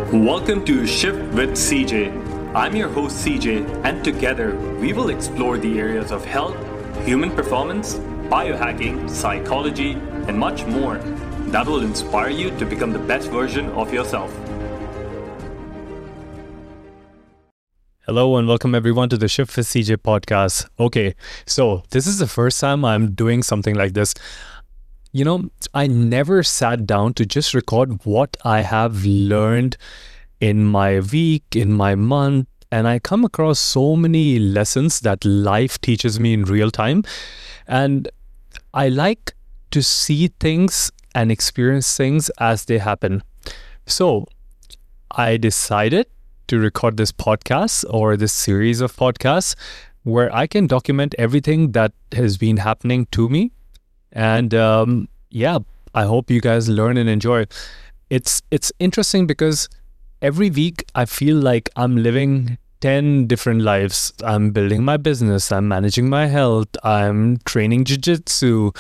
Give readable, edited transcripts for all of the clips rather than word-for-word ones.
Welcome to Shift with CJ. I'm your host CJ, and together we will explore the areas of health, human performance, biohacking, psychology, and much more that will inspire you to become the best version of yourself. Hello and welcome everyone to the Shift with CJ podcast. Okay, so this is the first time I'm doing something like this. You know, I never sat down to just record what I have learned in my week, in my month, and I come across so many lessons that life teaches me in real time. And I like to see things and experience things as they happen. So I decided to record this podcast or this series of podcasts where I can document everything that has been happening to me. And I hope you guys learn and enjoy. It's interesting because every week I feel like I'm living 10 different lives. I'm building my business, I'm managing my health, I'm training jiu-jitsu,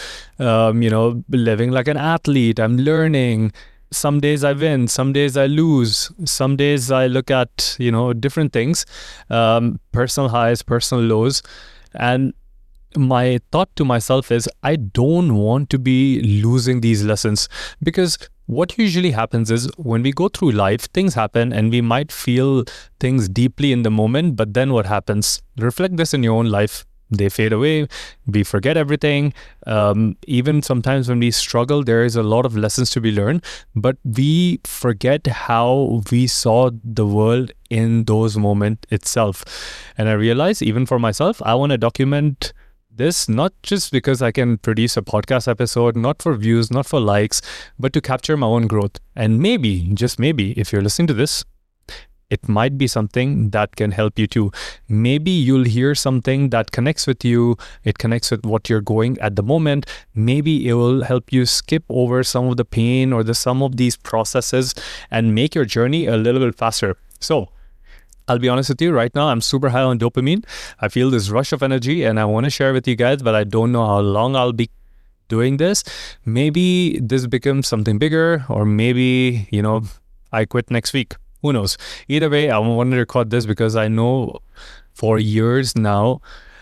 living like an athlete, I'm learning. Some days I win, some days I lose, some days I look at, different things, personal highs, personal lows. And my thought to myself is I don't want to be losing these lessons, because what usually happens is when we go through life, things happen and we might feel things deeply in the moment, but then what happens? Reflect this in your own life. They fade away. We forget everything. Even sometimes when we struggle, there is a lot of lessons to be learned, but we forget how we saw the world in those moments itself. And I realize even for myself, I want to document this, not just because I can produce a podcast episode, not for views, not for likes, but to capture my own growth. And maybe, just maybe, if you're listening to this, it might be something that can help you too. Maybe you'll hear something that connects with you. It connects with what you're going at the moment. Maybe it will help you skip over some of the pain or some of these processes and make your journey a little bit faster. So I'll be honest with you, right now I'm super high on dopamine. I feel this rush of energy and I want to share with you guys, but I don't know how long I'll be doing this. Maybe this becomes something bigger, or maybe, I quit next week. Who knows? Either way, I want to record this because I know for years now,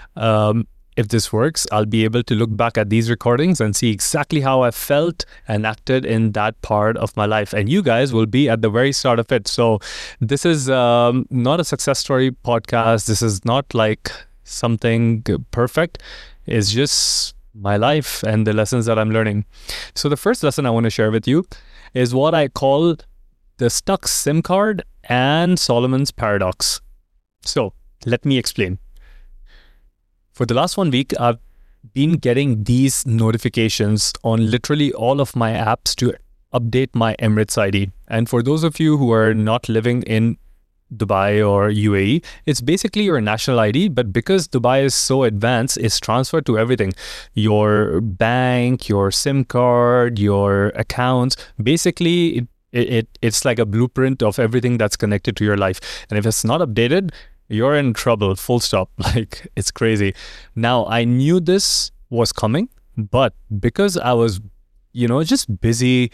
if this works, I'll be able to look back at these recordings and see exactly how I felt and acted in that part of my life. And you guys will be at the very start of it. So this is not a success story podcast. This is not like something perfect. It's just my life and the lessons that I'm learning. So the first lesson I want to share with you is what I call the stuck SIM card and Solomon's paradox. So let me explain. For the last 1 week, I've been getting these notifications on literally all of my apps to update my Emirates ID. And for those of you who are not living in Dubai or UAE, it's basically your national ID, but because Dubai is so advanced, it's transferred to everything. Your bank, your SIM card, your accounts, basically it's like a blueprint of everything that's connected to your life. And if it's not updated, you're in trouble, full stop. Like, it's crazy. Now, I knew this was coming, but because I was, just busy,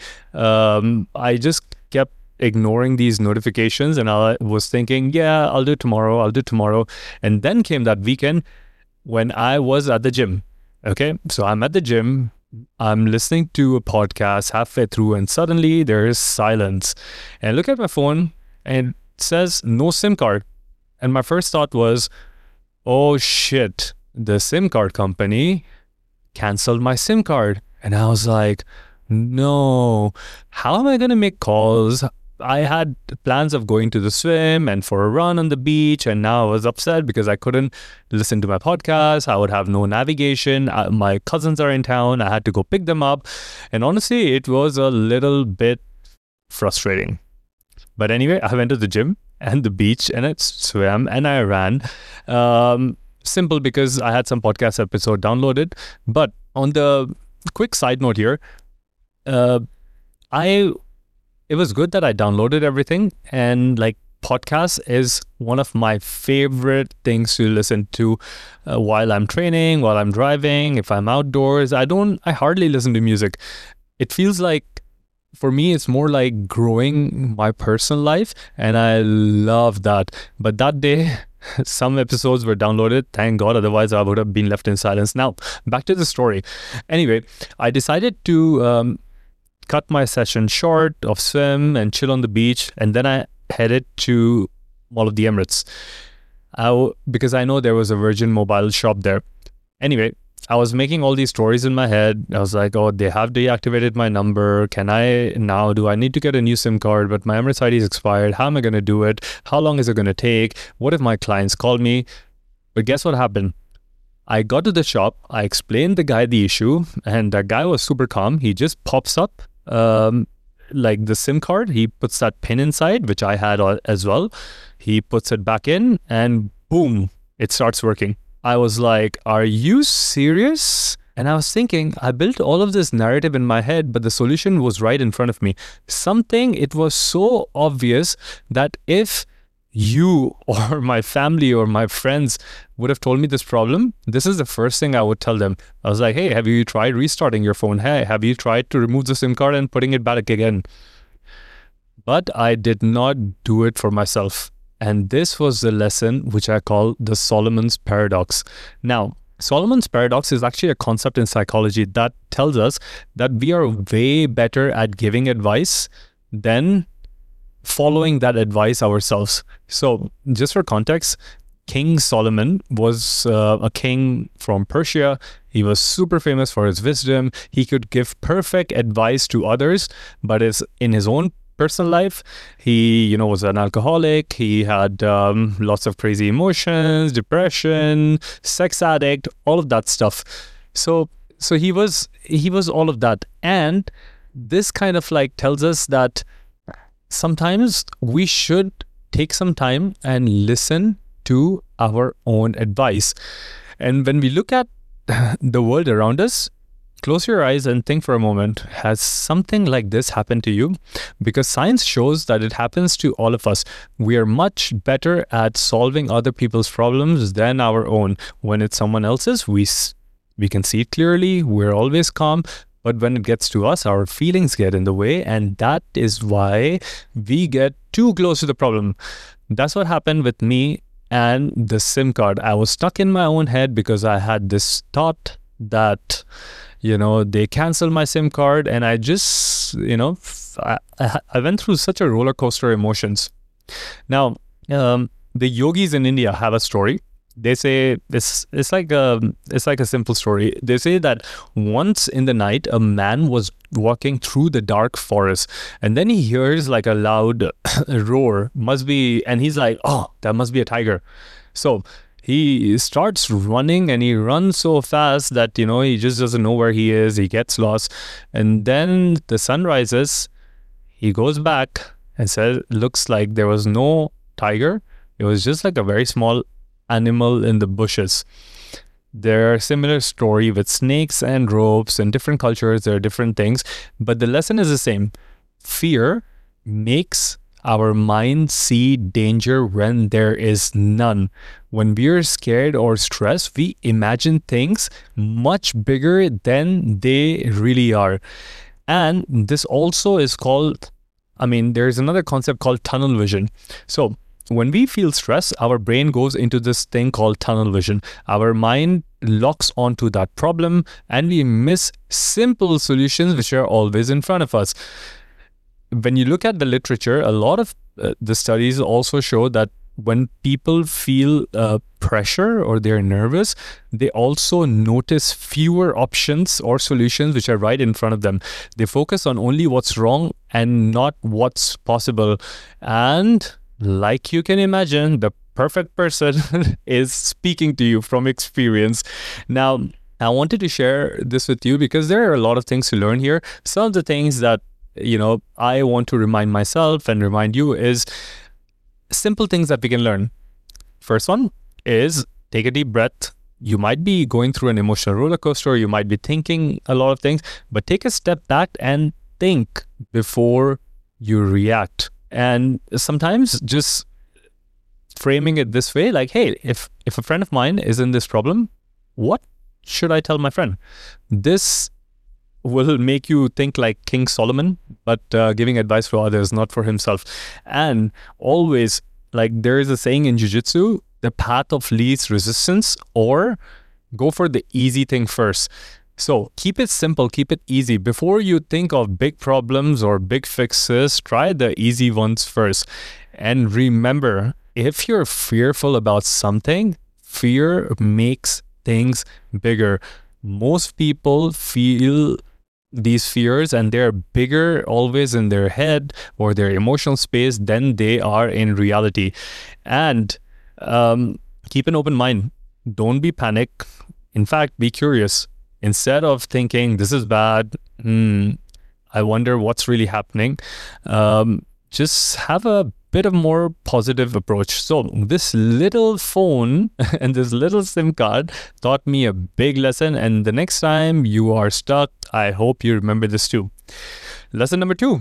I just kept ignoring these notifications and I was thinking, yeah, I'll do tomorrow. And then came that weekend when I was at the gym. Okay, so I'm at the gym. I'm listening to a podcast halfway through and suddenly there is silence. And I look at my phone and it says no SIM card. And my first thought was, oh shit, the SIM card company canceled my SIM card. And I was like, no, how am I going to make calls? I had plans of going to the swim and for a run on the beach. And now I was upset because I couldn't listen to my podcast. I would have no navigation. My cousins are in town. I had to go pick them up. And honestly, it was a little bit frustrating. But anyway, I went to the gym and the beach and I swam and I ran. Simple because I had some podcast episode downloaded. But on the quick side note here, it was good that I downloaded everything, and like podcast is one of my favorite things to listen to while I'm training, while I'm driving, if I'm outdoors. I hardly listen to music. It feels like for me, it's more like growing my personal life, and I love that. But that day, some episodes were downloaded, thank God, otherwise I would have been left in silence. Now, back to the story. Anyway, I decided to cut my session short of swim and chill on the beach, and then I headed to Mall of the Emirates because I know there was a Virgin Mobile shop there. Anyway, I was making all these stories in my head. I was like, oh, they have deactivated my number. Do I need to get a new SIM card? But my Emirates ID is expired. How am I going to do it? How long is it going to take? What if my clients call me? But guess what happened? I got to the shop. I explained the guy the issue, and that guy was super calm. He just pops up like the SIM card. He puts that pin inside, which I had as well. He puts it back in, and boom, it starts working. I was like, are you serious? And I was thinking, I built all of this narrative in my head, but the solution was right in front of me. It was so obvious that if you or my family or my friends would have told me this problem, this is the first thing I would tell them. I was like, hey, have you tried restarting your phone? Hey, have you tried to remove the SIM card and putting it back again? But I did not do it for myself. And this was the lesson which I call the Solomon's Paradox. Now, Solomon's Paradox is actually a concept in psychology that tells us that we are way better at giving advice than following that advice ourselves. So, just for context, King Solomon was a king from Persia. He was super famous for his wisdom. He could give perfect advice to others, but in his own personal life, he was an alcoholic. He had lots of crazy emotions, depression, sex addict, all of that stuff. So he was all of that. And this kind of like tells us that sometimes we should take some time and listen to our own advice. And when we look at the world around us, close your eyes and think for a moment, has something like this happened to you? Because science shows that it happens to all of us. We are much better at solving other people's problems than our own. When it's someone else's, we can see it clearly, we're always calm. But when it gets to us, our feelings get in the way, and that is why we get too close to the problem. That's what happened with me and the SIM card. I was stuck in my own head because I had this thought that they canceled my SIM card, and I just, I went through such a roller coaster emotions. Now, the yogis in India have a story. They say it's like a simple story. They say that once in the night, a man was walking through the dark forest, and then he hears like a loud roar. And he's like, oh, that must be a tiger. So he starts running, and he runs so fast that, he just doesn't know where he is. He gets lost. And then the sun rises. He goes back and says, looks like there was no tiger. It was just like a very small animal in the bushes. There are similar story with snakes and ropes. In different cultures, there are different things. But the lesson is the same. Fear makes our mind see danger when there is none. When we are scared or stressed, we imagine things much bigger than they really are. And this also is called, there's another concept called tunnel vision. So when we feel stress, our brain goes into this thing called tunnel vision. Our mind locks onto that problem, and we miss simple solutions which are always in front of us. When you look at the literature, a lot of the studies also show that when people feel pressure or they're nervous, they also notice fewer options or solutions which are right in front of them. They focus on only what's wrong and not what's possible. And like you can imagine, the perfect person is speaking to you from experience. Now, I wanted to share this with you because there are a lot of things to learn here. Some of the things that I want to remind myself and remind you is simple things that we can learn. First one is take a deep breath. You might be going through an emotional roller coaster. You might be thinking a lot of things, but take a step back and think before you react. And sometimes just framing it this way, like, hey, if a friend of mine is in this problem, what should I tell my friend? This will make you think like King Solomon, but giving advice for others, not for himself. And always, like there is a saying in jiu-jitsu, the path of least resistance, or go for the easy thing first. So keep it simple, keep it easy. Before you think of big problems or big fixes, try the easy ones first. And remember, if you're fearful about something, fear makes things bigger. Most people feel these fears and they're bigger always in their head or their emotional space than they are in reality. And keep an open mind. Don't be panic. In fact, be curious. Instead of thinking, this is bad, I wonder what's really happening, just have a bit of more positive approach. So this little phone and this little SIM card taught me a big lesson. And the next time you are stuck, I hope you remember this too. Lesson number 2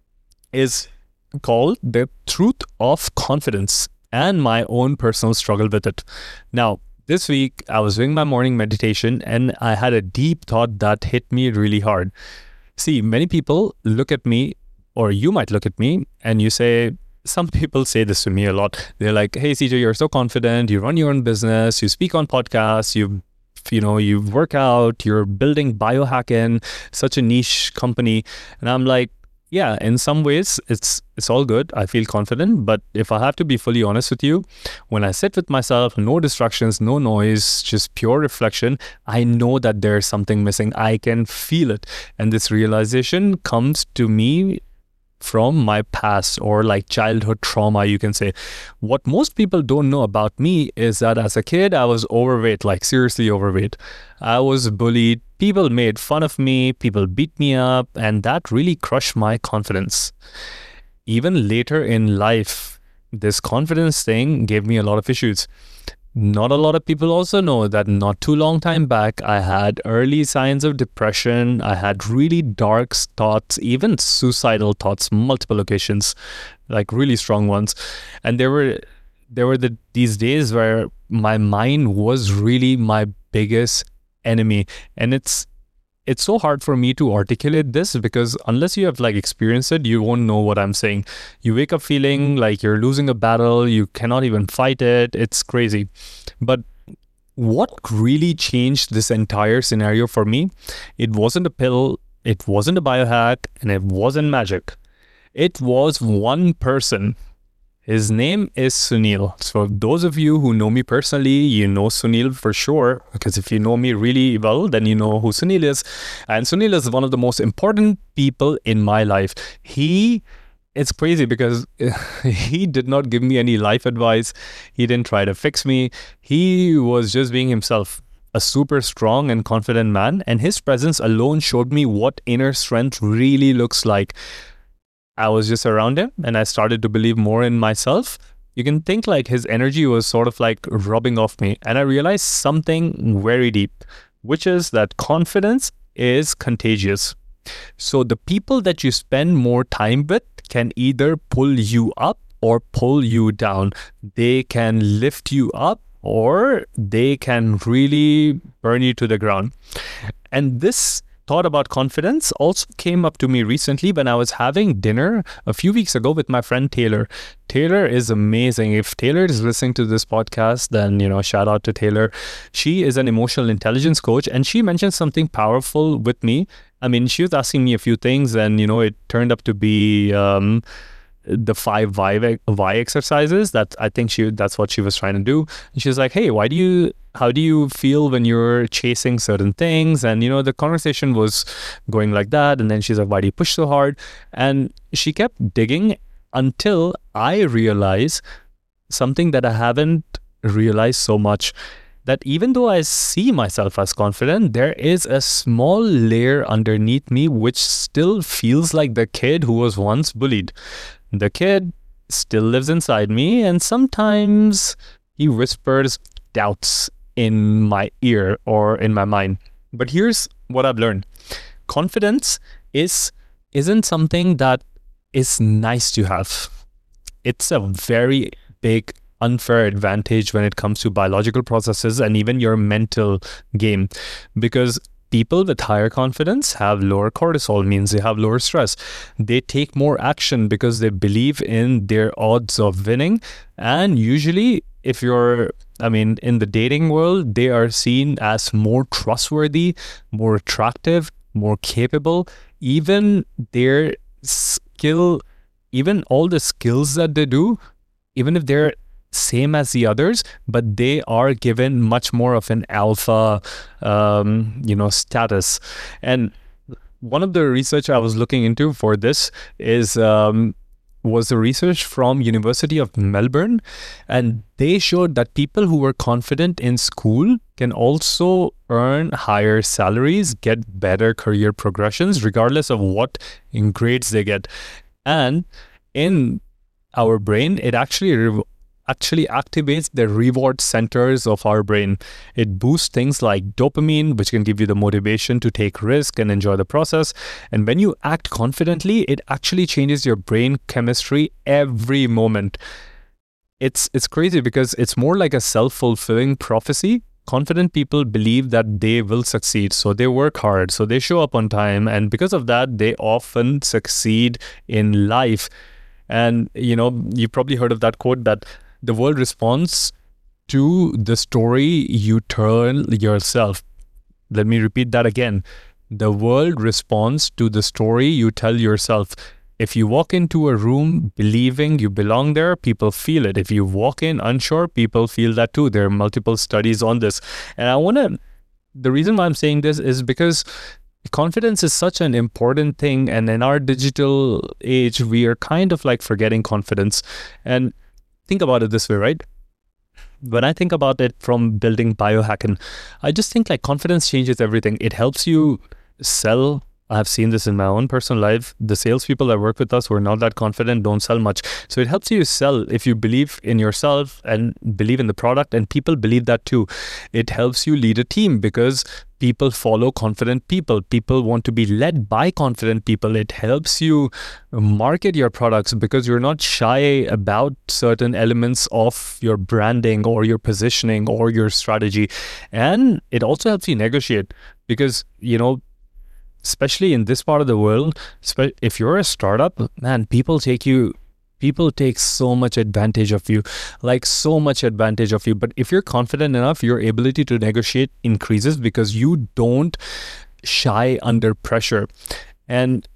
is called the truth of confidence and my own personal struggle with it. Now, this week, I was doing my morning meditation and I had a deep thought that hit me really hard. See, many people look at me, or you might look at me and you say, some people say this to me a lot. They're like, hey, CJ, you're so confident. You run your own business. You speak on podcasts. You work out. You're building biohacking, such a niche company. And I'm like, yeah, in some ways, it's all good. I feel confident. But if I have to be fully honest with you, when I sit with myself, no distractions, no noise, just pure reflection, I know that there's something missing. I can feel it. And this realization comes to me from my past, or like childhood trauma, you can say. What most people don't know about me is that as a kid, I was overweight, like seriously overweight. I was bullied. People made fun of me. People beat me up. And that really crushed my confidence. Even later in life, this confidence thing gave me a lot of issues. Not a lot of people also know that not too long time back, I had early signs of depression. I had really dark thoughts, even suicidal thoughts, multiple occasions, like really strong ones. And there were these days where my mind was really my biggest enemy. And it's so hard for me to articulate this because unless you have like experienced it, you won't know what I'm saying. You wake up feeling like you're losing a battle, you cannot even fight it. It's crazy. But what really changed this entire scenario for me? It wasn't a pill, it wasn't a biohack, and it wasn't magic. It was one person. His name is Sunil. So those of you who know me personally, you know Sunil for sure, because if you know me really well, then you know who Sunil is. And Sunil is one of the most important people in my life. It's crazy because he did not give me any life advice. He didn't try to fix me. He was just being himself, a super strong and confident man. And his presence alone showed me what inner strength really looks like. I was just around him and I started to believe more in myself. You can think like his energy was sort of like rubbing off me. And I realized something very deep, which is that confidence is contagious. So the people that you spend more time with can either pull you up or pull you down. They can lift you up or they can really burn you to the ground. And this thought about confidence also came up to me recently when I was having dinner a few weeks ago with my friend Taylor. Taylor is amazing. If Taylor is listening to this podcast, then, shout out to Taylor. She is an emotional intelligence coach and she mentioned something powerful with me. I mean, she was asking me a few things and, it turned up to be the 5 why exercises that I think that's what she was trying to do. And she was like, hey, how do you feel when you're chasing certain things? And, the conversation was going like that. And then she's like, why do you push so hard? And she kept digging until I realized something that I haven't realized so much, that even though I see myself as confident, there is a small layer underneath me which still feels like the kid who was once bullied. The kid still lives inside me, and sometimes he whispers doubts in my ear or in my mind. But here's what I've learned. Confidence isn't something that is nice to have. It's a very big unfair advantage when it comes to biological processes and even your mental game. Because People with higher confidence have lower cortisol, means they have lower stress. They take more action because they believe in their odds of winning. And usually, if you're, in the dating world, they are seen as more trustworthy, more attractive, more capable. Even their skill, even all the skills that they do, even if they're same as the others, but they are given much more of an alpha, status. And one of the research I was looking into for this was the research from University of Melbourne, and they showed that people who were confident in school can also earn higher salaries, get better career progressions, regardless of what grades they get. And in our brain, it actually activates the reward centers of our brain. It boosts things like dopamine, which can give you the motivation to take risk and enjoy the process. And when you act confidently, it actually changes your brain chemistry every moment. It's crazy because it's more like a self-fulfilling prophecy. Confident people believe that they will succeed, so they work hard, so they show up on time, and because of that, they often succeed in life. And you've probably heard of that quote that the world responds to the story you tell yourself. Let me repeat that again. The world responds to the story you tell yourself. If you walk into a room believing you belong there, people feel it. If you walk in unsure, people feel that too. There are multiple studies on this. And the reason why I'm saying this is because confidence is such an important thing. And in our digital age, we are kind of like forgetting confidence. And think about it this way, right? When I think about it from building biohacking, I just think like confidence changes everything. It helps you sell. I've seen this in my own personal life. The salespeople that work with us who are not that confident don't sell much. So it helps you sell if you believe in yourself and believe in the product, and people believe that too. It helps you lead a team because people follow confident people. People want to be led by confident people. It helps you market your products because you're not shy about certain elements of your branding or your positioning or your strategy. And it also helps you negotiate because, especially in this part of the world, if you're a startup, man, people take so much advantage of you, like so much advantage of you. But if you're confident enough, your ability to negotiate increases because you don't shy under pressure. And,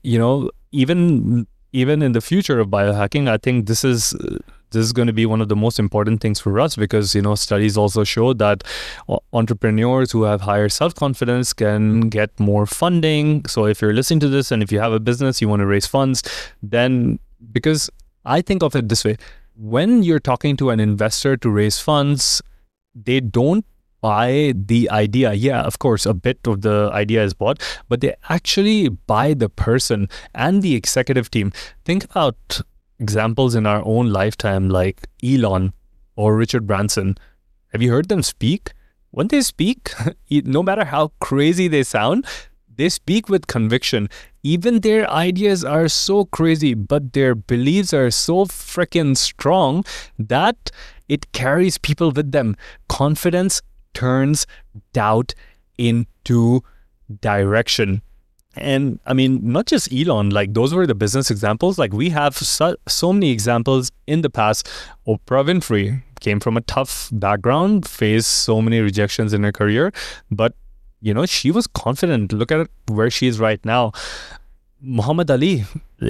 even in the future of biohacking, I think this is going to be one of the most important things for us because, studies also show that entrepreneurs who have higher self-confidence can get more funding. So if you're listening to this and if you have a business, you want to raise funds, then because I think of it this way, when you're talking to an investor to raise funds, they don't buy the idea. Yeah, of course, a bit of the idea is bought, but they actually buy the person and the executive team. Think about examples in our own lifetime like Elon or Richard Branson. Have you heard them speak? When they speak, no matter how crazy they sound, they speak with conviction. Even their ideas are so crazy, but their beliefs are so freaking strong that it carries people with them. Confidence turns doubt into direction. And not just Elon, like those were the business examples. Like we have so many examples in the past. Oprah Winfrey came from a tough background, faced so many rejections in her career, but she was confident. Look at where she is right now. Muhammad Ali,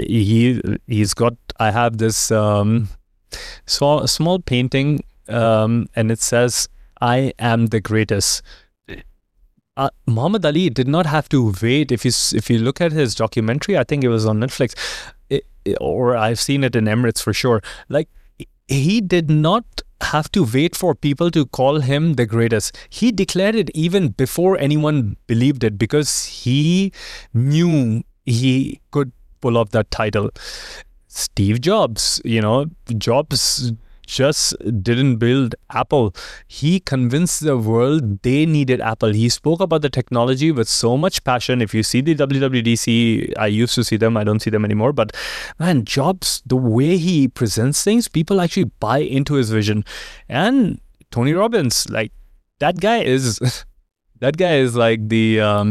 he's got, I have this small painting and it says, "I am the greatest." Muhammad Ali did not have to wait. If you look at his documentary, I think it was on Netflix, or I've seen it in Emirates for sure. Like he did not have to wait for people to call him the greatest. He declared it even before anyone believed it because he knew he could pull off that title. Steve Jobs, Jobs just didn't build Apple. He convinced the world they needed Apple. He spoke about the technology with so much passion. If you see the WWDC, I used to see them, I don't see them anymore, but man, Jobs, the way he presents things, people actually buy into his vision. And Tony Robbins, like that guy is like the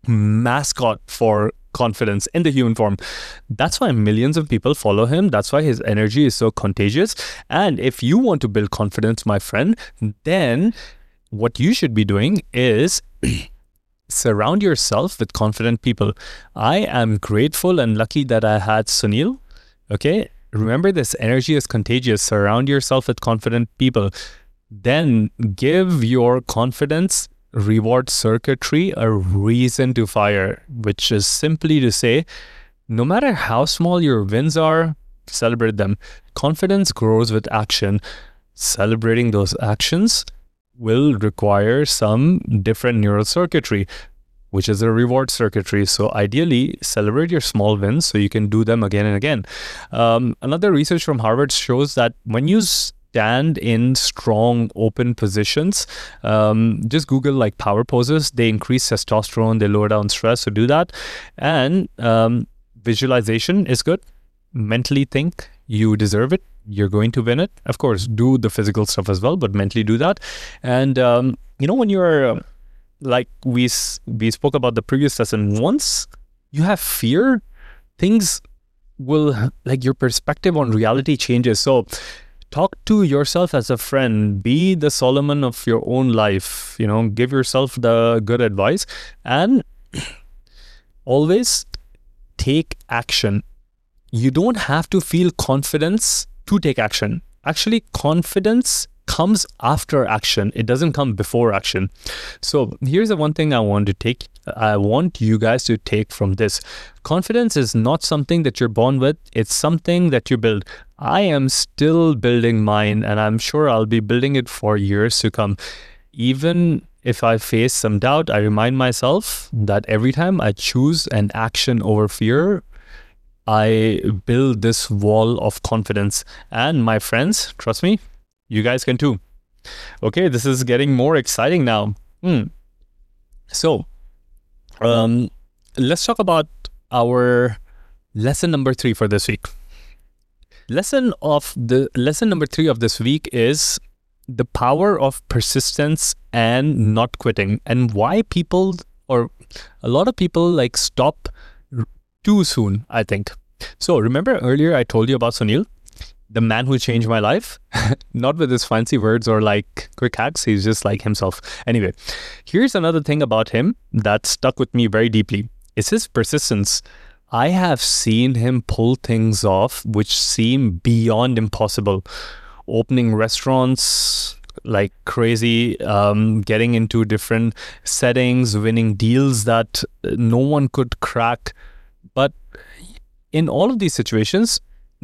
mascot for confidence in the human form. That's why millions of people follow him. That's why his energy is so contagious. And if you want to build confidence, my friend, then what you should be doing is surround yourself with confident people. I am grateful and lucky that I had Sunil. Okay. Remember, this energy is contagious. Surround yourself with confident people. Then give your confidence reward circuitry a reason to fire, which is simply to say, no matter how small your wins are, celebrate them. Confidence grows with action. Celebrating those actions will require some different neural circuitry, which is a reward circuitry. So ideally, celebrate your small wins so you can do them again and again. Another research from Harvard shows that when you stand in strong open positions, just Google like power poses. They increase testosterone, they lower down stress. So do that. And visualization is good. Mentally think you deserve it. You're going to win it. Of course, do the physical stuff as well, but mentally do that. And when you're like we spoke about the previous lesson, once you have fear, things will, like, your perspective on reality changes. So talk to yourself as a friend. Be the Solomon of your own life. Give yourself the good advice, and always take action. You don't have to feel confidence to take action. Actually, confidence comes after action. It doesn't come before action. So here's the one thing I want you guys to take from this. Confidence is not something that you're born with. It's something that you build. I am still building mine, and I'm sure I'll be building it for years to come. Even if I face some doubt, I remind myself that every time I choose an action over fear, I build this wall of confidence. And my friends, trust me, you guys can too. Okay, this is getting more exciting now. So, let's talk about our lesson number 3 for this week. Lesson number 3 of this week is the power of persistence and not quitting, and why people, or a lot of people, like, stop too soon, I think. So remember earlier I told you about Sunil, the man who changed my life? Not with his fancy words or like quick hacks. He's just like himself. Anyway, here's another thing about him that stuck with me very deeply. It's his persistence. I have seen him pull things off which seem beyond impossible. Opening restaurants like crazy, getting into different settings, winning deals that no one could crack. But in all of these situations,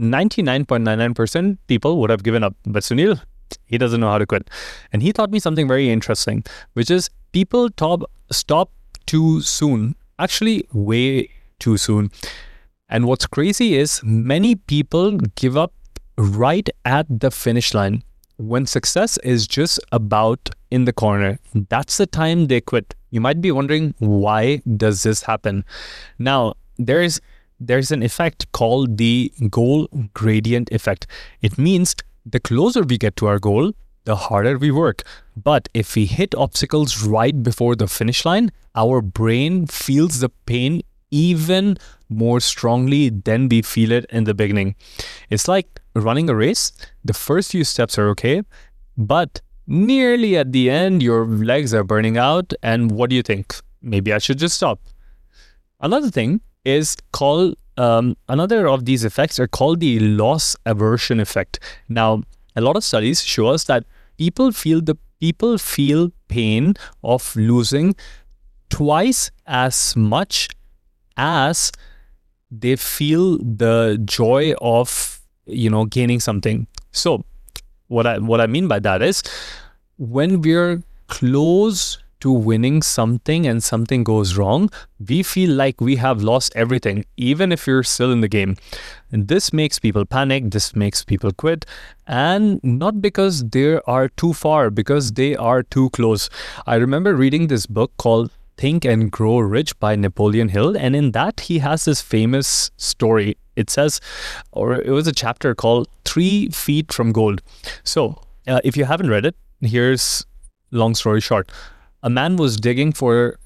99.99% people would have given up. But Sunil, he doesn't know how to quit. And he taught me something very interesting, which is people stop too soon. Actually, way too soon. And what's crazy is many people give up right at the finish line, when success is just about in the corner. That's the time they quit. You might be wondering, why does this happen? Now, there's an effect called the goal gradient effect. It means the closer we get to our goal, the harder we work. But if we hit obstacles right before the finish line, our brain feels the pain even more strongly than we feel it in the beginning. It's like running a race. The first few steps are okay, but nearly at the end, your legs are burning out. And what do you think? Maybe I should just stop. Another thing is called, another of these effects are called the loss aversion effect. Now, a lot of studies show us that people feel pain of losing twice as much as they feel the joy of, gaining something. So what I mean by that is, when we're close to winning something and something goes wrong, we feel like we have lost everything, even if you're still in the game. And this makes people panic, this makes people quit, and not because they are too far, because they are too close. I remember reading this book called Think and Grow Rich by Napoleon Hill, and in that he has this famous story. It says, or it was a chapter called 3 Feet from Gold. So if you haven't read it, here's long story short. A man was digging for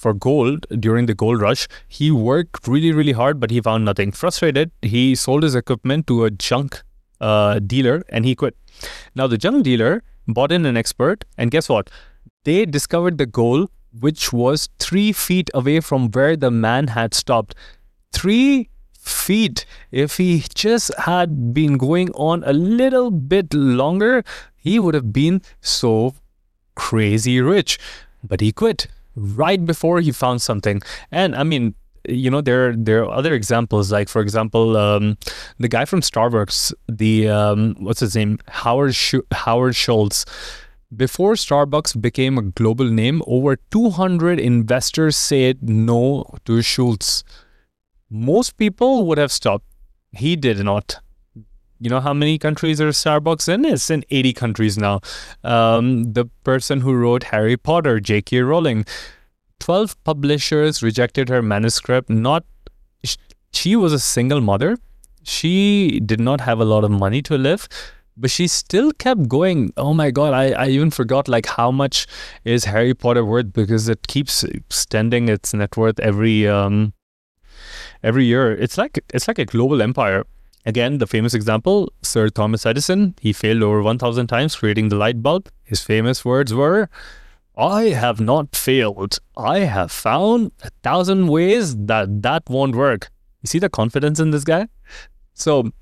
for gold during the gold rush. He worked really, really hard, but he found nothing. Frustrated, he sold his equipment to a junk dealer and he quit. Now, the junk dealer bought in an expert, and guess what? They discovered the gold, which was 3 feet away from where the man had stopped. 3 feet. If he just had been going on a little bit longer, he would have been so crazy rich. But he quit right before he found something. And I mean, there are other examples, like, for example, the guy from Starbucks, what's his name? Howard Schultz. Before Starbucks became a global name, over 200 investors said no to Schultz. Most people would have stopped. He did not. You know how many countries are Starbucks in? It's in 80 countries now. The person who wrote Harry Potter, J.K. Rowling, 12 publishers rejected her manuscript. She was a single mother. She did not have a lot of money to live, but she still kept going. Oh my God, I even forgot like how much is Harry Potter worth, because it keeps extending its net worth every year. It's like a global empire. Again, the famous example, Sir Thomas Edison, he failed over 1,000 times creating the light bulb. His famous words were, "I have not failed. I have found 1,000 ways that won't work." You see the confidence in this guy? So,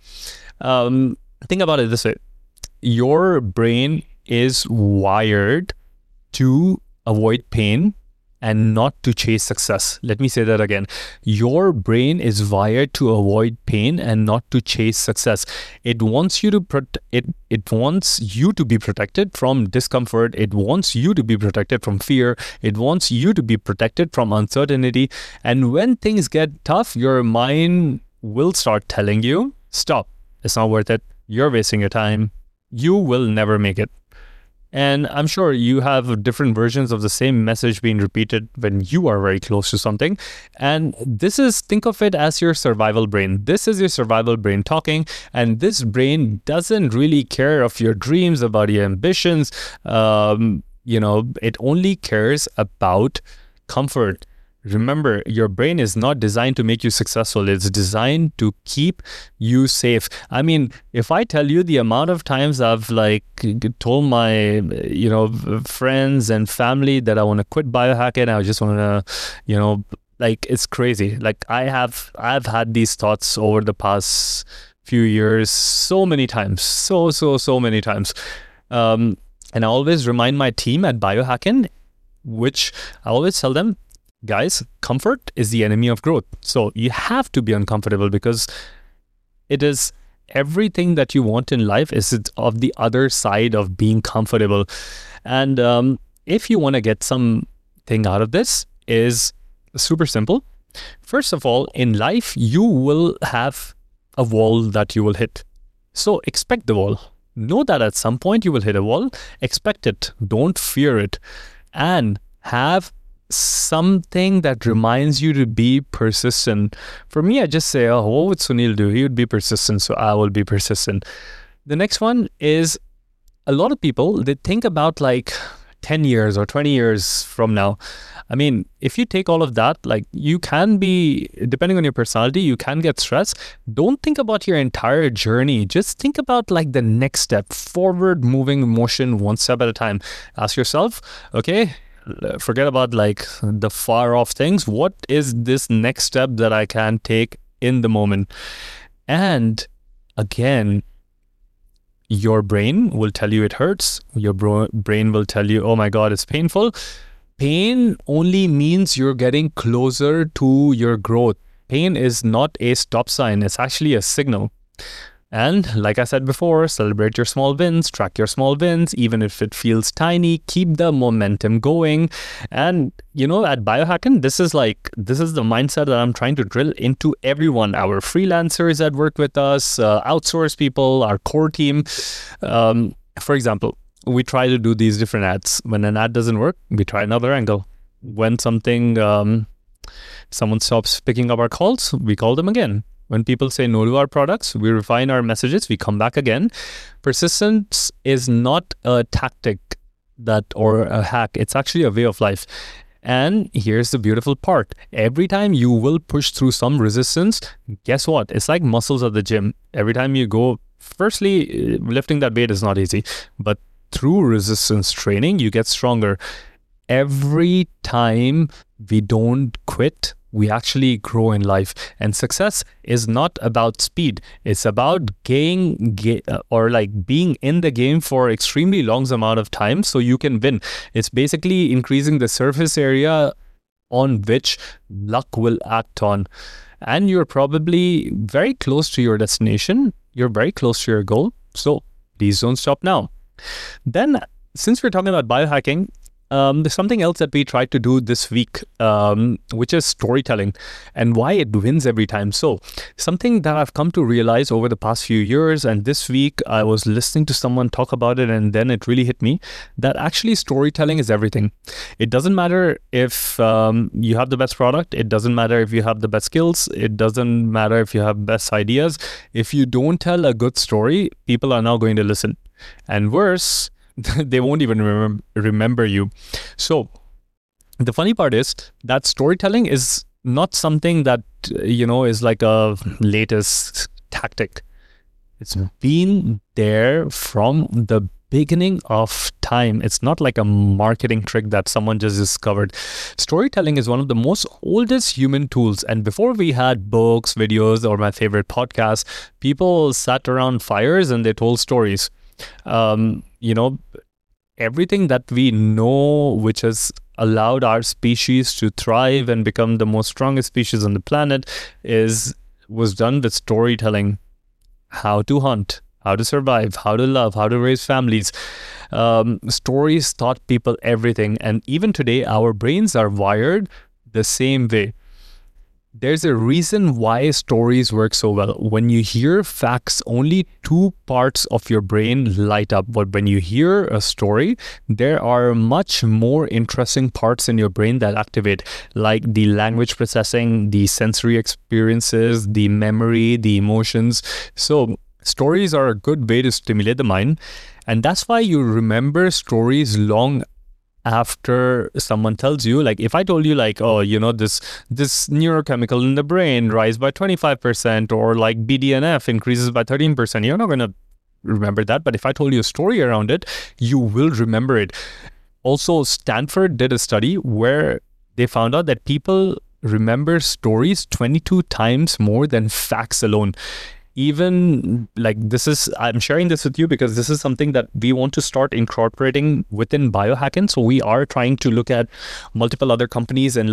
think about it this way. Your brain is wired to avoid pain and not to chase success. Let me say that again. Your brain is wired to avoid pain and not to chase success. It wants you to it wants you to be protected from discomfort. It wants you to be protected from fear. It wants you to be protected from uncertainty. And when things get tough, your mind will start telling you, stop. It's not worth it. You're wasting your time. You will never make it. And I'm sure you have different versions of the same message being repeated when you are very close to something. And think of it as your survival brain. This is your survival brain talking. And this brain doesn't really care of your dreams, about your ambitions. It only cares about comfort. Remember, your brain is not designed to make you successful. It's designed to keep you safe. I mean, if I tell you the amount of times I've told my, friends and family that I want to quit biohacking, I just want to, it's crazy. Like I've had these thoughts over the past few years so many times, so many times. And I always remind my team at Biohacking, which I always tell them, guys, comfort is the enemy of growth. So you have to be uncomfortable, because it is everything that you want in life is of the other side of being comfortable. And if you want to get something out of this, is super simple. First of all, in life, you will have a wall that you will hit. So expect the wall. Know that at some point you will hit a wall. Expect it. Don't fear it. And have something that reminds you to be persistent. For me, I just say, what would Sunil do? He would be persistent, so I will be persistent. The next one is, a lot of people, they think about 10 years or 20 years from now. I mean, if you take all of that, you can be, depending on your personality, you can get stressed. Don't think about your entire journey. Just think about the next step, forward moving motion, one step at a time. Ask yourself, okay, forget about the far off things. What is this next step that I can take in the moment? And again, your brain will tell you it hurts. Your brain will tell you, oh my God, it's painful. Pain only means you're getting closer to your growth. Pain is not a stop sign. It's actually a signal. And like I said before, celebrate your small wins, track your small wins, even if it feels tiny, keep the momentum going. And, at Biohacking, this is the mindset that I'm trying to drill into everyone, our freelancers that work with us, outsource people, our core team. For example, we try to do these different ads. When an ad doesn't work, we try another angle. When someone stops picking up our calls, we call them again. When people say no to our products, we refine our messages, we come back again. Persistence is not a tactic or a hack. It's actually a way of life. And here's the beautiful part. Every time you will push through some resistance, guess what? It's like muscles at the gym. Every time you go, firstly, lifting that weight is not easy, but through resistance training, you get stronger. Every time we don't quit, we actually grow in life. And success is not about speed. It's about being in the game for extremely long amount of time so you can win. It's basically increasing the surface area on which luck will act on. And you're probably very close to your destination. You're very close to your goal. So please don't stop now. Then, since we're talking about biohacking, there's something else that we tried to do this week, which is storytelling and why it wins every time. So something that I've come to realize over the past few years, and this week I was listening to someone talk about it, and then it really hit me that actually storytelling is everything. It doesn't matter if you have the best product. It doesn't matter if you have the best skills. It doesn't matter if you have best ideas. If you don't tell a good story, people are now going to listen. And worse, they won't even remember you. So the funny part is that storytelling is not something that, is like a latest tactic. It's been there from the beginning of time. It's not like a marketing trick that someone just discovered. Storytelling is one of the most oldest human tools. And before we had books, videos, or my favorite podcasts, people sat around fires and they told stories. Everything that we know, which has allowed our species to thrive and become the most strongest species on the planet, was done with storytelling. How to hunt, how to survive, how to love, how to raise families. Stories taught people everything. And even today, our brains are wired the same way. There's a reason why stories work so well. When you hear facts, only two parts of your brain light up. But when you hear a story, there are much more interesting parts in your brain that activate, like the language processing, the sensory experiences, the memory, the emotions. So stories are a good way to stimulate the mind. And that's why you remember stories long after someone tells you. Like if I told you this neurochemical in the brain rise by 25%, or like BDNF increases by 13%, you're not going to remember that. But if I told you a story around it, you will remember it. Also, Stanford did a study where they found out that people remember stories 22 times more than facts alone. Even I'm sharing this with you because this is something that we want to start incorporating within biohacking. So we are trying to look at multiple other companies and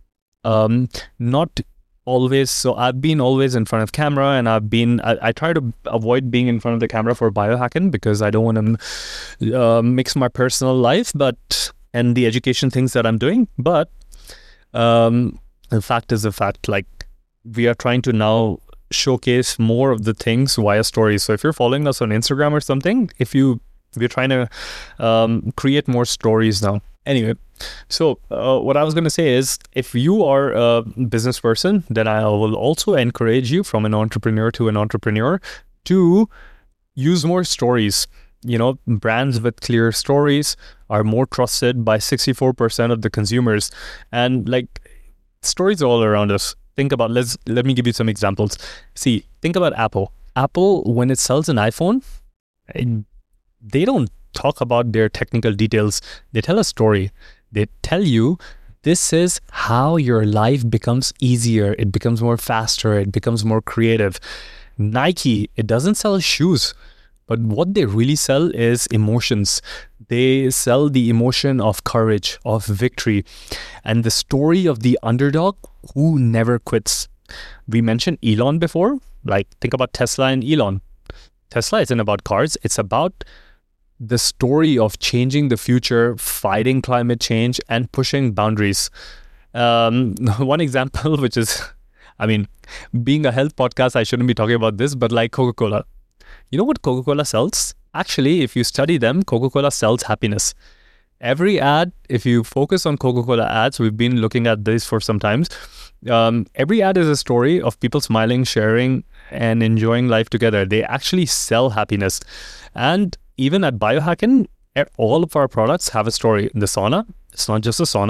not always. So I've been always in front of camera, and I try to avoid being in front of the camera for biohacking because I don't want to mix my personal life and the education things that I'm doing. But the fact is a fact. Like we are trying to now showcase more of the things via stories. So if you're following us on Instagram or something, we're trying to create more stories now. Anyway, so what I was going to say is, if you are a business person, then I will also encourage you, from an entrepreneur to an entrepreneur, to use more stories. Brands with clear stories are more trusted by 64% of the consumers. And stories all around us. Think about, let me give you some examples. See, think about Apple. Apple, when it sells an iPhone, they don't talk about their technical details. They tell a story. They tell you, this is how your life becomes easier. It becomes more faster. It becomes more creative. Nike, it doesn't sell shoes, but what they really sell is emotions. They sell the emotion of courage, of victory, and the story of the underdog who never quits. We mentioned Elon before. Think about Tesla and Elon. Tesla isn't about cars. It's about the story of changing the future, fighting climate change, and pushing boundaries. One example, which is, being a health podcast, I shouldn't be talking about this, but like Coca-Cola. You know what Coca-Cola sells? Actually, if you study them, Coca-Cola sells happiness. Every ad, if you focus on Coca-Cola ads, we've been looking at this for some times. Every ad is a story of people smiling, sharing, and enjoying life together. They actually sell happiness. And even at biohacking, all of our products have a story. The sauna, it's not just a sauna.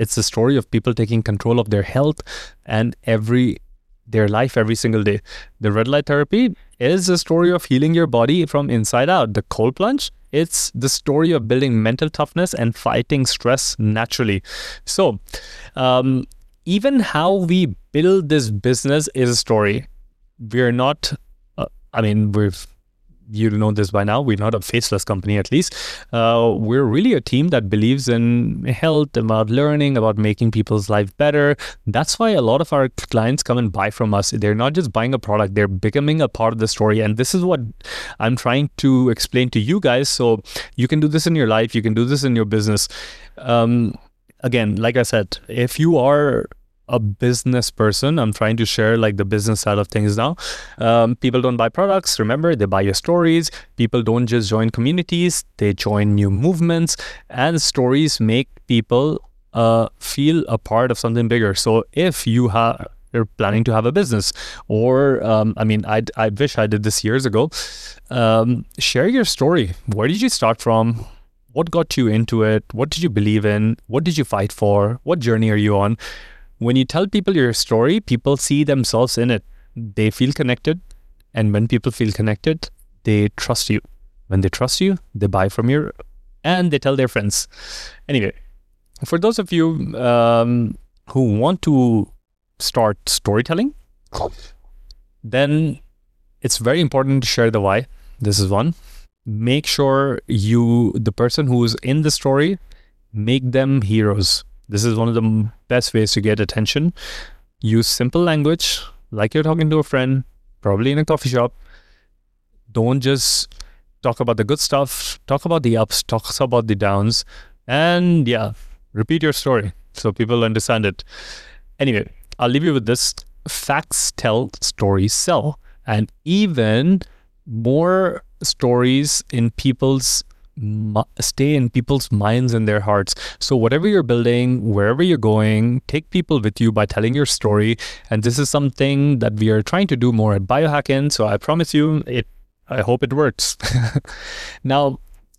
It's the story of people taking control of their health and their life every single day. The red light therapy is a story of healing your body from inside out. The cold plunge, it's the story of building mental toughness and fighting stress naturally. So, even how we build this business is a story. We're not, you know this by now, we're not a faceless company at least. We're really a team that believes in health, about learning, about making people's life better. That's why a lot of our clients come and buy from us. They're not just buying a product, they're becoming a part of the story. And this is what I'm trying to explain to you guys. So you can do this in your life, you can do this in your business. Again, like I said, if you are a business person, I'm trying to share like the business side of things now. People don't buy products. Remember, they buy your stories. People don't just join communities, they join new movements, and stories make people feel a part of something bigger. So if you're planning to have a business, or I wish I did this years ago, share your story. Where did you start from? What got you into it? What did you believe in? What did you fight for? What journey are you on? When you tell people your story, people see themselves in it. They feel connected. And when people feel connected, they trust you. When they trust you, they buy from you and they tell their friends. Anyway, for those of you who want to start storytelling, then it's very important to share the why. This is one. Make sure the person who's in the story, make them heroes. This is one of the best ways to get attention. Use simple language, like you're talking to a friend, probably in a coffee shop. Don't just talk about the good stuff. Talk about the ups, talk about the downs. And repeat your story so people understand it. Anyway, I'll leave you with this. Facts tell, stories sell. And even more stories stay in people's minds and their hearts. So whatever you're building, wherever you're going, take people with you by telling your story. And this is something that we are trying to do more at Biohacking. So I promise you, I hope it works. Now,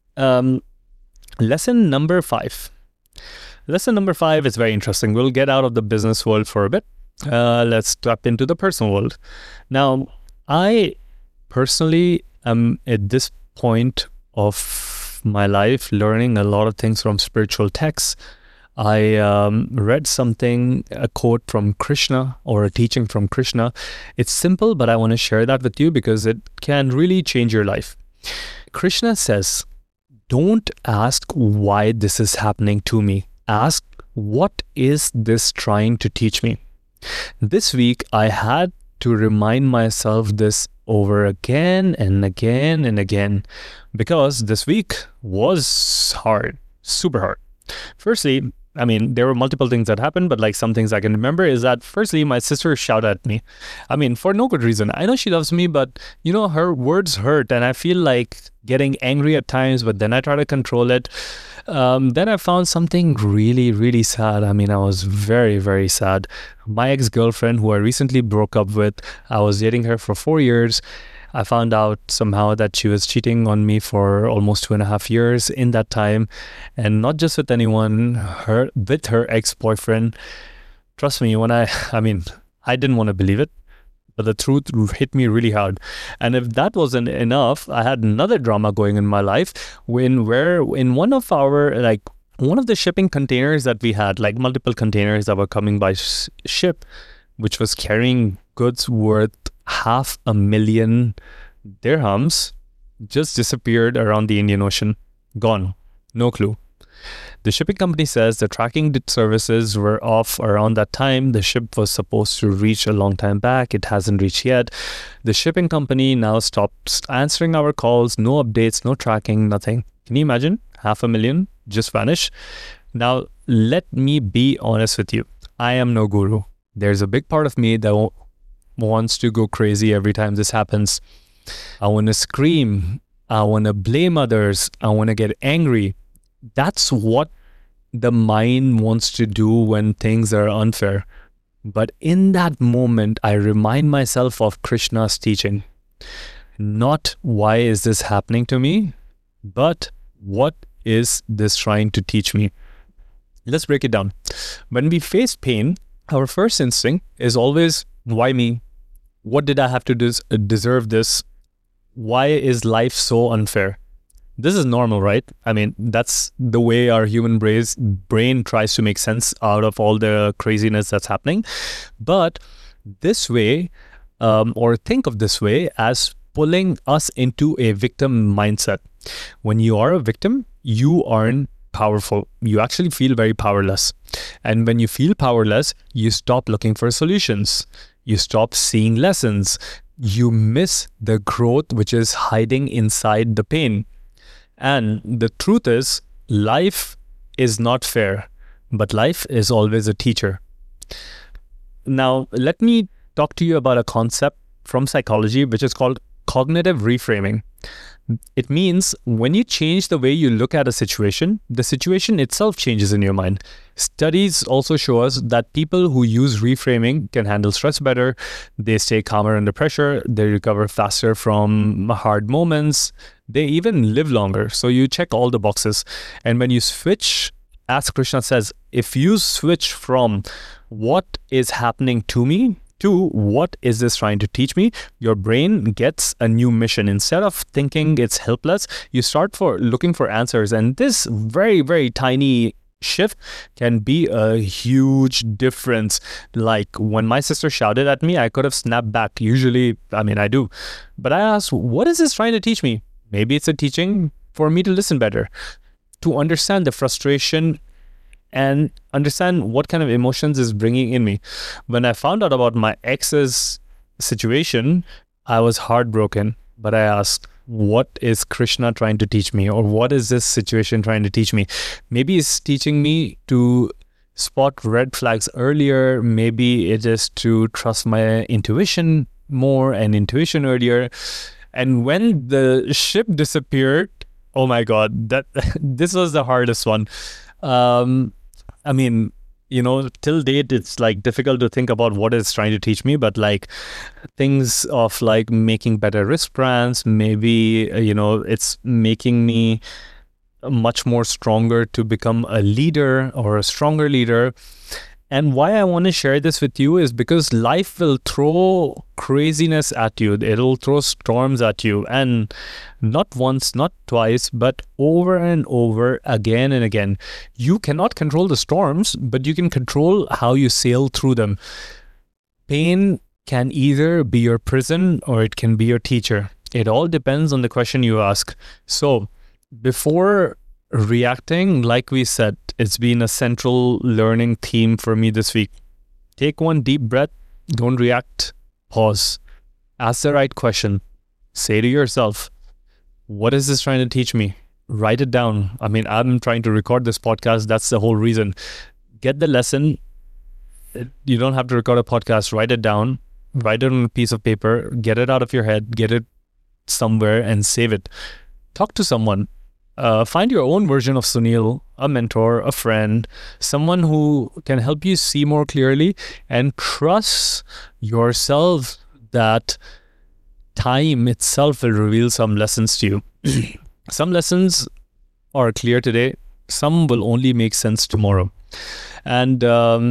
lesson number 5. Lesson number 5 is very interesting. We'll get out of the business world for a bit. Let's tap into the personal world. Now, I personally am at this point of my life learning a lot of things from spiritual texts. I read a quote from Krishna, or a teaching from Krishna. It's simple, but I want to share that with you because it can really change your life. Krishna says, don't ask why this is happening to me. Ask, what is this trying to teach me? This week, I had to remind myself this over again and again and again, because this week was hard, super hard. Firstly, there were multiple things that happened, but like some things I can remember is that firstly, my sister shouted at me. For no good reason. I know she loves me, but her words hurt and I feel like getting angry at times, but then I try to control it. Then I found something really, really sad. I was very, very sad. My ex-girlfriend, who I recently broke up with, I was dating her for 4 years. I found out somehow that she was cheating on me for almost 2.5 years in that time. And not just with anyone, with her ex-boyfriend. Trust me, I didn't want to believe it, but the truth hit me really hard. And if that wasn't enough, I had another drama going in my life in one of the shipping containers that we had, like multiple containers that were coming by ship, which was carrying goods worth 500,000 dirhams, just disappeared around the Indian Ocean. Gone. No clue. The shipping company says the tracking services were off around that time. The ship was supposed to reach a long time back. It hasn't reached yet. The shipping company now stops answering our calls. No updates, no tracking, nothing. Can you imagine? 500,000 just vanish. Now, let me be honest with you. I am no guru. There's a big part of me that wants to go crazy every time this happens. I want to scream. I want to blame others. I want to get angry. That's what the mind wants to do when things are unfair. But in that moment, I remind myself of Krishna's teaching. Not why is this happening to me, but what is this trying to teach me? Let's break it down. When we face pain, our first instinct is always, why me? What did I have to deserve this? Why is life so unfair? This is normal, right? I mean, that's the way our human brain tries to make sense out of all the craziness that's happening. But this way, or think of this way as pulling us into a victim mindset. When you are a victim, you aren't powerful. You actually feel very powerless. And when you feel powerless, you stop looking for solutions. You stop seeing lessons. You miss the growth which is hiding inside the pain. And the truth is, life is not fair, but life is always a teacher. Now, let me talk to you about a concept from psychology which is called cognitive reframing. It means when you change the way you look at a situation, the situation itself changes in your mind. Studies also show us that people who use reframing can handle stress better, they stay calmer under pressure, they recover faster from hard moments, they even live longer. So you check all the boxes. And when you switch, as Krishna says, if you switch from what is happening to me to what is this trying to teach me, your brain gets a new mission. Instead of thinking it's helpless, you start looking for answers. And this very, very tiny shift can be a huge difference. Like when my sister shouted at me, I could have snapped back. Usually, I do. But I asked, what is this trying to teach me? Maybe it's a teaching for me to listen better, to understand the frustration and understand what kind of emotions is bringing in me. When I found out about my ex's situation, I was heartbroken. But I asked, what is Krishna trying to teach me? Or what is this situation trying to teach me? Maybe it's teaching me to spot red flags earlier. Maybe it is to trust my intuition more and intuition earlier. And when the ship disappeared, oh my God, this was the hardest one. Till date, it's like difficult to think about what it's trying to teach me, but like things of like making better risk plans, maybe, it's making me much more stronger to become a leader or a stronger leader. And why I want to share this with you is because life will throw craziness at you. It'll throw storms at you. And not once, not twice, but over and over, again and again. You cannot control the storms, but you can control how you sail through them. Pain can either be your prison or it can be your teacher. It all depends on the question you ask. So before reacting, like we said, it's been a central learning theme for me this week. Take one deep breath, don't react, pause, ask the right question, say to yourself, what is this trying to teach me? Write it down. I'm trying to record this podcast. That's the whole reason. Get the lesson. You don't have to record a podcast. Write it down. Write it on a piece of paper. Get it out of your head. Get it somewhere and save it. Talk to someone. Find your own version of Sunil, a mentor, a friend, someone who can help you see more clearly, and trust yourself that time itself will reveal some lessons to you. Some lessons are clear today. Some will only make sense tomorrow. And,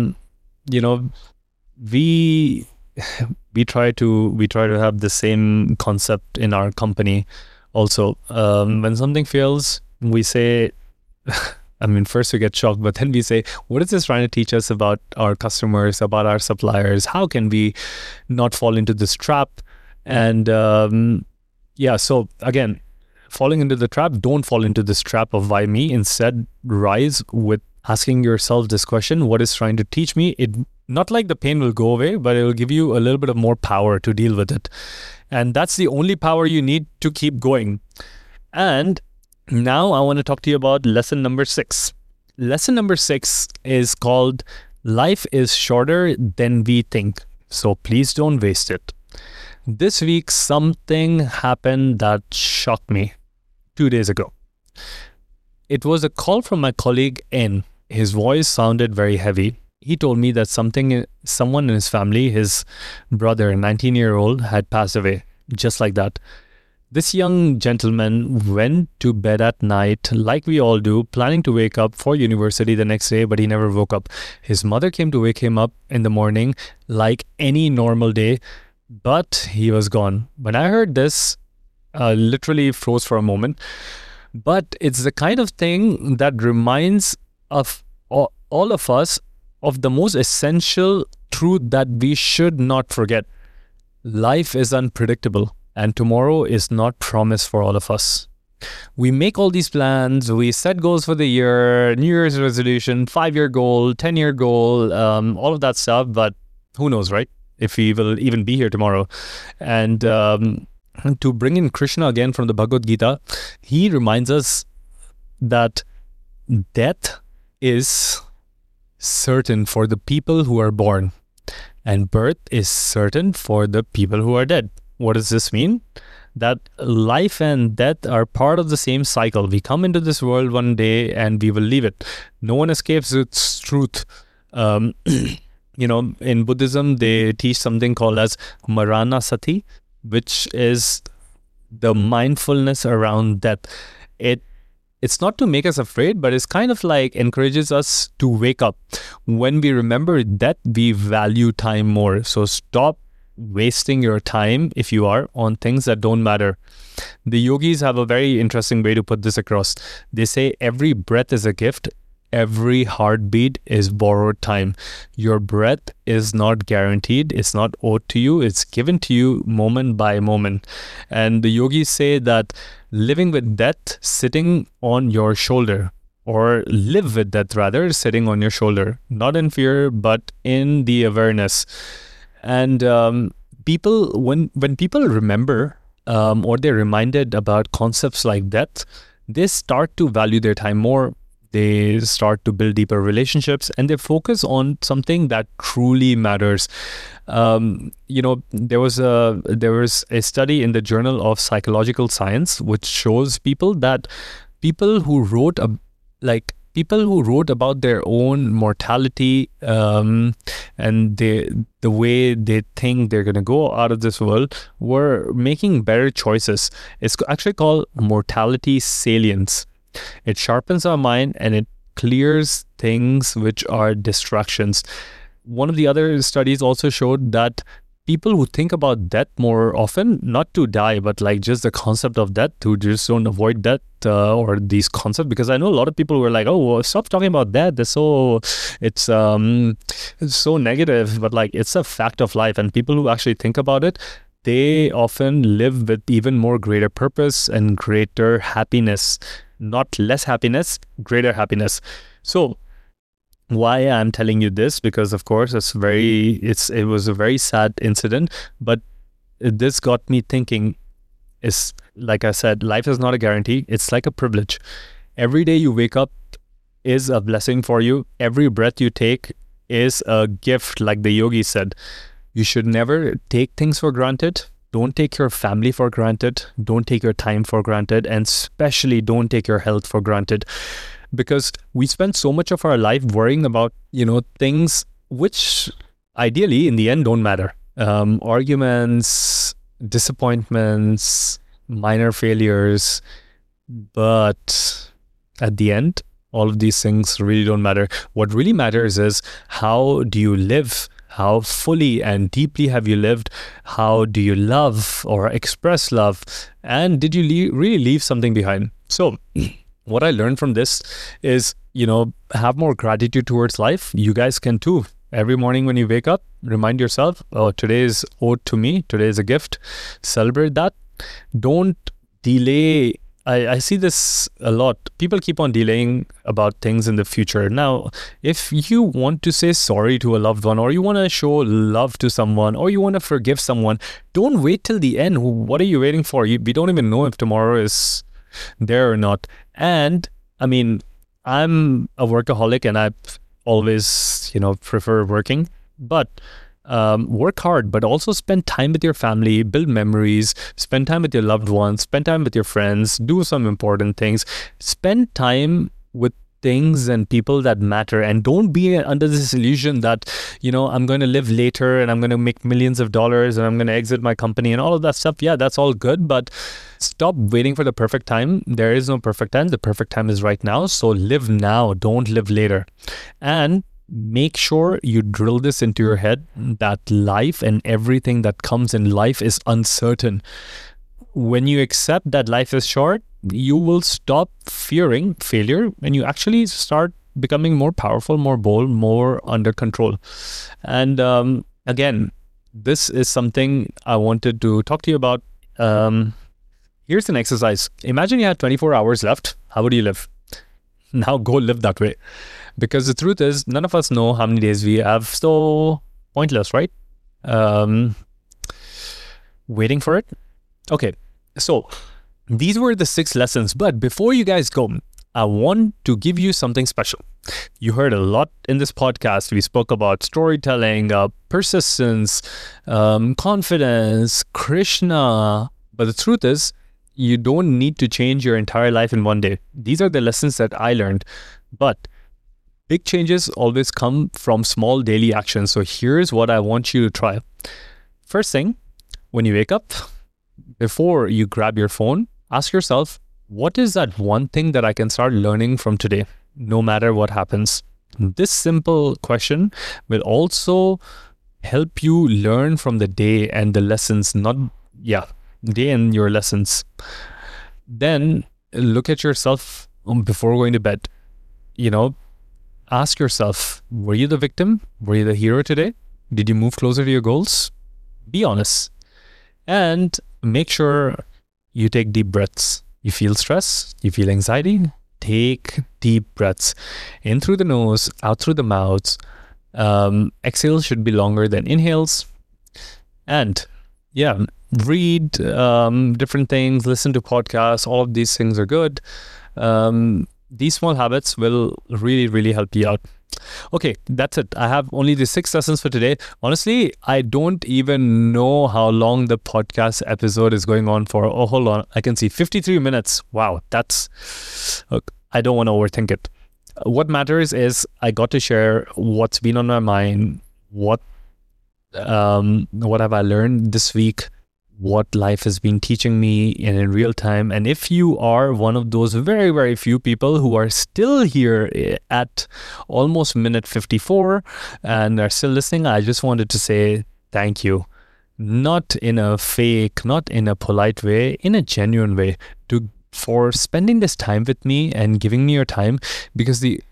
we try to have the same concept in our company. Also, when something fails, we say, first we get shocked, but then we say, what is this trying to teach us about our customers, about our suppliers? How can we not fall into this trap? And so again, falling into the trap, don't fall into this trap of why me. Instead, rise with asking yourself this question, what is trying to teach me? It not like the pain will go away, but it will give you a little bit of more power to deal with it. And that's the only power you need to keep going. And now I want to talk to you about lesson number 6. Lesson number 6 is called Life is Shorter Than We Think. So please don't waste it. This week, something happened that shocked me 2 days ago. It was a call from my colleague N. His voice sounded very heavy. He told me that someone in his family, his brother, a 19-year-old, had passed away, just like that. This young gentleman went to bed at night, like we all do, planning to wake up for university the next day, but he never woke up. His mother came to wake him up in the morning like any normal day, but he was gone. When I heard this, literally froze for a moment. But it's the kind of thing that reminds of all of us of the most essential truth that we should not forget. Life is unpredictable, and tomorrow is not promised for all of us. We make all these plans, we set goals for the year, New Year's resolution, 5-year goal, 10-year goal, all of that stuff, but who knows, right? If we will even be here tomorrow. And to bring in Krishna again from the Bhagavad Gita, he reminds us that death is certain for the people who are born, and birth is certain for the people who are dead. What does this mean? That life and death are part of the same cycle. We come into this world one day and we will leave it. No one escapes its truth. In Buddhism, they teach something called as Marana Sati, which is the mindfulness around death. It's not to make us afraid, but it's kind of like encourages us to wake up. When we remember death, we value time more. So stop wasting your time, if you are, on things that don't matter. The yogis have a very interesting way to put this across. They say every breath is a gift. Every heartbeat is borrowed time. Your breath is not guaranteed. It's not owed to you. It's given to you moment by moment. And the yogis say that living with death sitting on your shoulder, or live with death rather, sitting on your shoulder, not in fear, but in the awareness. And people, when people remember or they're reminded about concepts like death, they start to value their time more. They start to build deeper relationships, and they focus on something that truly matters. There was a study in the Journal of Psychological Science which shows people who wrote about their own mortality and the way they think they're going to go out of this world were making better choices. It's actually called mortality salience. It sharpens our mind and it clears things which are distractions. One of the other studies also showed that people who think about death more often, not to die, but like just the concept of death, who just don't avoid death or these concepts, because I know a lot of people who are like, oh, stop talking about death. It's so negative, but like it's a fact of life. And people who actually think about it, they often live with even more greater purpose and greater happiness. Not less happiness, greater happiness. So why I'm telling you this, because of course it was a very sad incident, but this got me thinking. Is, like I said, life is not a guarantee. It's like a privilege. Every day you wake up is a blessing for you. Every breath you take is a gift, like the yogi said. You should never take things for granted. Don't take your family for granted. Don't take your time for granted. And especially don't take your health for granted. Because we spend so much of our life worrying about, things which ideally in the end don't matter. Arguments, disappointments, minor failures. But at the end, all of these things really don't matter. What really matters is, how do you live? How fully and deeply have you lived? How do you love or express love? And did you really leave something behind? So what I learned from this is, have more gratitude towards life. You guys can too. Every morning when you wake up, remind yourself, oh, today is owed to me. Today is a gift. Celebrate that. Don't delay. I see this a lot. People keep on delaying about things in the future. Now, if you want to say sorry to a loved one, or you want to show love to someone, or you want to forgive someone, don't wait till the end. What are you waiting for? We don't even know if tomorrow is there or not. And I mean, I'm a workaholic and I always, prefer working. But work hard, but also spend time with your family, build memories, spend time with your loved ones, spend time with your friends, do some important things, spend time with things and people that matter, and don't be under this illusion that, I'm going to live later and I'm going to make millions of dollars and I'm going to exit my company and all of that stuff. Yeah, that's all good, but stop waiting for the perfect time. There is no perfect time. The perfect time is right now. So live now, don't live later. And make sure you drill this into your head that life and everything that comes in life is uncertain. When you accept that life is short, you will stop fearing failure and you actually start becoming more powerful, more bold, more under control. And again, this is something I wanted to talk to you about. Here's an exercise. Imagine you had 24 hours left. How would you live? Now go live that way. Because the truth is, none of us know how many days we have. So pointless, right? Waiting for it. Okay. So these were the 6 lessons. But before you guys go, I want to give you something special. You heard a lot in this podcast. We spoke about storytelling, persistence, confidence, Krishna. But the truth is, you don't need to change your entire life in one day. These are the lessons that I learned. But big changes always come from small daily actions. So here's what I want you to try. First thing, when you wake up, before you grab your phone, ask yourself, what is that one thing that I can start learning from today, no matter what happens? This simple question will also help you learn from the day and the lessons, day and your lessons. Then look at yourself before going to bed. Ask yourself, were you the victim? Were you the hero today? Did you move closer to your goals? Be honest. And make sure you take deep breaths. You feel stress, you feel anxiety, take deep breaths. In through the nose, out through the mouth. Exhales should be longer than inhales. And read different things, listen to podcasts. All of these things are good. These small habits will really, really help you out. Okay, that's it. I have only the 6 lessons for today. Honestly, I don't even know how long the podcast episode is going on for. Oh, hold on. I can see 53 minutes. Wow, I don't want to overthink it. What matters is I got to share what's been on my mind, what have I learned this week, what life has been teaching me in real time. And if you are one of those very, very few people who are still here at almost minute 54 and are still listening, I just wanted to say thank you. Not in a fake, not in a polite way, in a genuine way, for spending this time with me and giving me your time, because you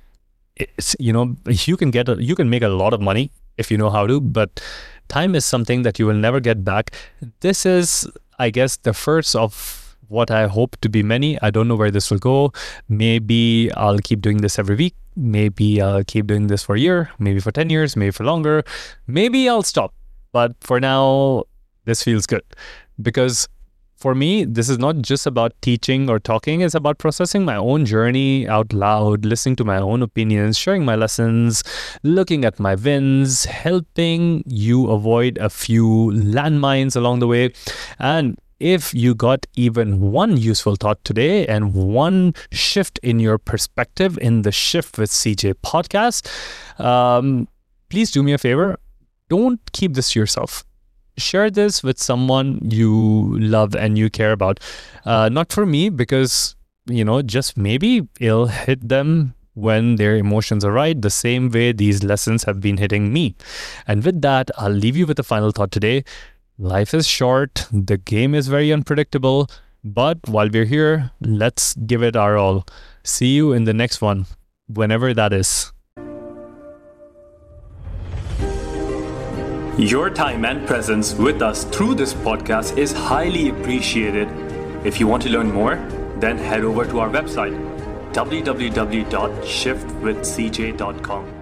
can make a lot of money if you know how to, but time is something that you will never get back. This is, I guess, the first of what I hope to be many. I don't know where this will go. Maybe I'll keep doing this every week. Maybe I'll keep doing this for a year, maybe for 10 years, maybe for longer. Maybe I'll stop. But for now, this feels good. Because for me, this is not just about teaching or talking. It's about processing my own journey out loud, listening to my own opinions, sharing my lessons, looking at my wins, helping you avoid a few landmines along the way. And if you got even one useful thought today and one shift in your perspective in the Shift with CJ podcast, please do me a favor. Don't keep this to yourself. Share this with someone you love and you care about. Not for me, because, just maybe it'll hit them when their emotions are right, the same way these lessons have been hitting me. And with that, I'll leave you with a final thought today. Life is short. The game is very unpredictable. But while we're here, let's give it our all. See you in the next one, whenever that is. Your time and presence with us through this podcast is highly appreciated. If you want to learn more, then head over to our website, www.shiftwithcj.com.